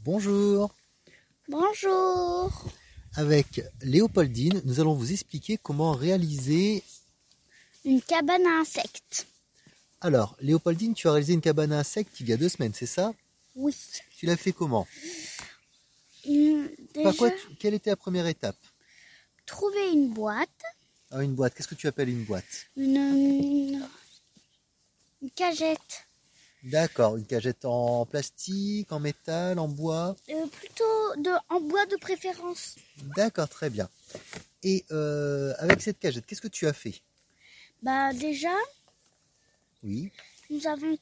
Bonjour. Bonjour. Avec Léopoldine, nous allons vous expliquer comment réaliser... Une cabane à insectes. Alors, Léopoldine, tu as réalisé une cabane à insectes il y a 2 semaines, c'est ça? Oui. Tu l'as fait comment? Déjà, Par quoi quelle était la première étape? trouver une boîte, Ah, une boîte, qu'est-ce que tu appelles une boîte? une cagette, D'accord, une cagette en plastique, en métal, en bois. en bois de préférence. D'accord, très bien. Et avec cette cagette, qu'est-ce que tu as fait? Déjà, Oui, nous avons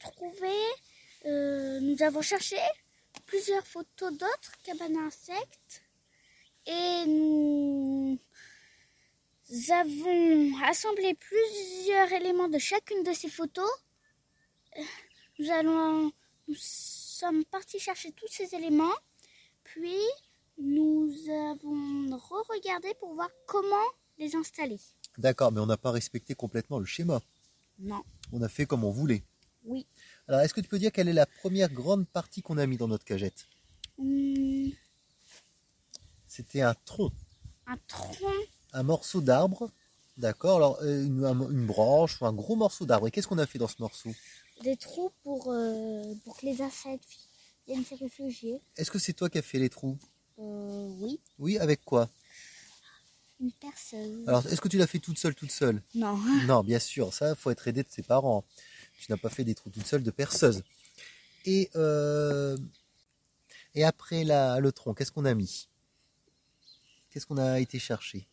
cherché plusieurs photos d'autres cabanes à insectes et nous avons assemblé plusieurs éléments de chacune de ces photos. Nous sommes partis chercher tous ces éléments, puis nous avons re-regardé pour voir comment les installer. d'accord, mais on n'a pas respecté complètement le schéma. Non. On a fait comme on voulait. Oui. Alors, est-ce que tu peux dire quelle est la première grande partie qu'on a mis dans notre cagette? C'était un tronc. Un tronc. Un morceau d'arbre, d'accord, alors une branche ou un gros morceau d'arbre. Et qu'est-ce qu'on a fait dans ce morceau? Des trous pour que les insectes viennent se réfugier. Est-ce que c'est toi qui as fait les trous? Oui. Oui, avec quoi? Une perceuse. Alors, est-ce que tu l'as fait toute seule? Non. Non, bien sûr, ça, il faut être aidé de ses parents. Tu n'as pas fait des trous toute seule de perceuse. Et après le tronc, qu'est-ce qu'on a mis? Qu'est-ce qu'on a été chercher?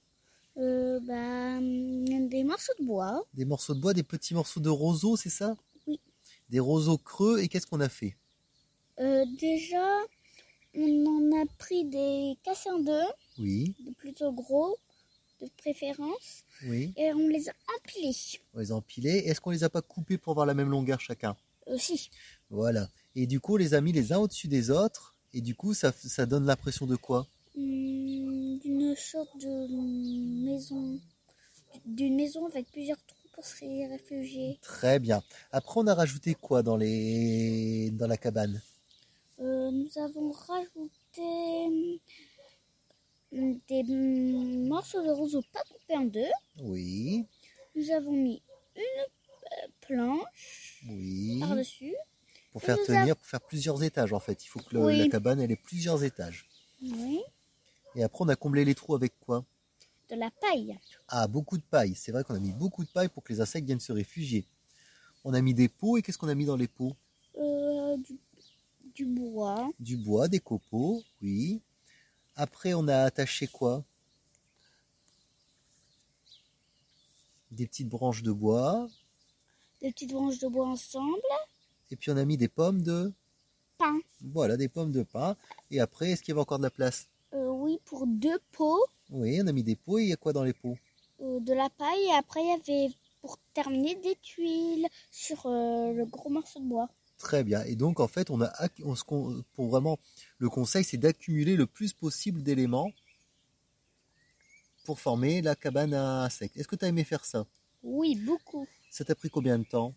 Des morceaux de bois. Des morceaux de bois, des petits morceaux de roseaux, c'est ça? Oui. Des roseaux creux, et qu'est-ce qu'on a fait? Déjà, on en a pris des cassés en deux, Oui, de plutôt gros, de préférence, oui. et on les a empilés. On les a empilés. Est-ce qu'on les a pas coupés pour avoir la même longueur chacun? Aussi. Voilà. Et du coup, on les a mis les uns au-dessus des autres. Et du coup, ça donne l'impression de quoi? D'une sorte de maison. D'une maison avec plusieurs trous pour se réfugier. Très bien. Après, on a rajouté quoi dans la cabane? Nous avons rajouté des morceaux de roseau pas coupés en deux. Oui, Nous avons mis une planche oui. par-dessus. Pour faire tenir, pour faire plusieurs étages en fait. Il faut que Oui. la cabane elle ait plusieurs étages. Oui. Et après, on a comblé les trous avec quoi? De la paille. Ah, beaucoup de paille. C'est vrai qu'on a mis beaucoup de paille pour que les insectes viennent se réfugier. On a mis des pots. Et qu'est-ce qu'on a mis dans les pots? Du bois. Du bois, des copeaux, oui. Après, on a attaché quoi? Des petites branches de bois. Des petites branches de bois ensemble. Et puis, on a mis des pommes de Pain. Voilà, des pommes de pin. Et après, est-ce qu'il y avait encore de la place? Oui, pour 2 pots. Oui, on a mis des pots. Et il y a quoi dans les pots? De la paille. Et après, il y avait, pour terminer, des tuiles sur le gros morceau de bois. Très bien. Et donc, en fait, pour vraiment, le conseil, c'est d'accumuler le plus possible d'éléments pour former la cabane à insectes. Est-ce que tu as aimé faire ça? Oui, beaucoup. Ça t'a pris combien de temps?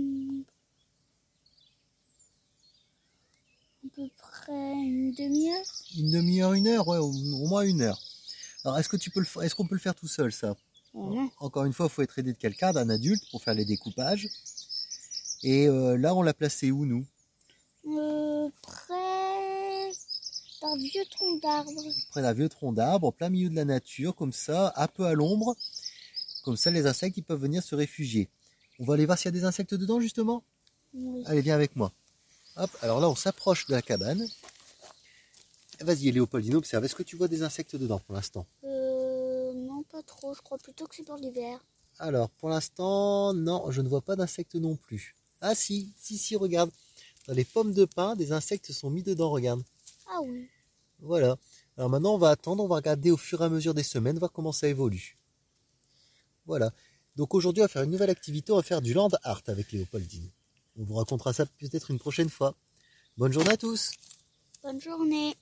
À peu près une demi-heure. Une demi-heure, 1 heure? Ouais, au moins 1 heure. Alors, est-ce qu'on peut le faire tout seul, ça? Non. Encore une fois, il faut être aidé de quelqu'un, d'un adulte, pour faire les découpages. Et là, on l'a placé où, nous? Près d'un vieux tronc d'arbre. Près d'un vieux tronc d'arbre, en plein milieu de la nature, comme ça, un peu à l'ombre. Comme ça, les insectes, ils peuvent venir se réfugier. On va aller voir s'il y a des insectes dedans, justement? Oui. Allez, viens avec moi. Hop, alors là, on s'approche de la cabane. Vas-y, Léopoldine, observe. Est-ce que tu vois des insectes dedans pour l'instant? Non, pas trop. Je crois plutôt que c'est pour l'hiver. Alors, pour l'instant, non, je ne vois pas d'insectes non plus. Ah si, regarde. Dans les pommes de pin, des insectes se sont mis dedans, regarde. Ah oui. Voilà. Alors maintenant, on va attendre, on va regarder au fur et à mesure des semaines, voir comment ça évolue. Voilà. Donc aujourd'hui, on va faire une nouvelle activité, on va faire du land art avec Léopoldine. On vous racontera ça peut-être une prochaine fois. Bonne journée à tous! Bonne journée.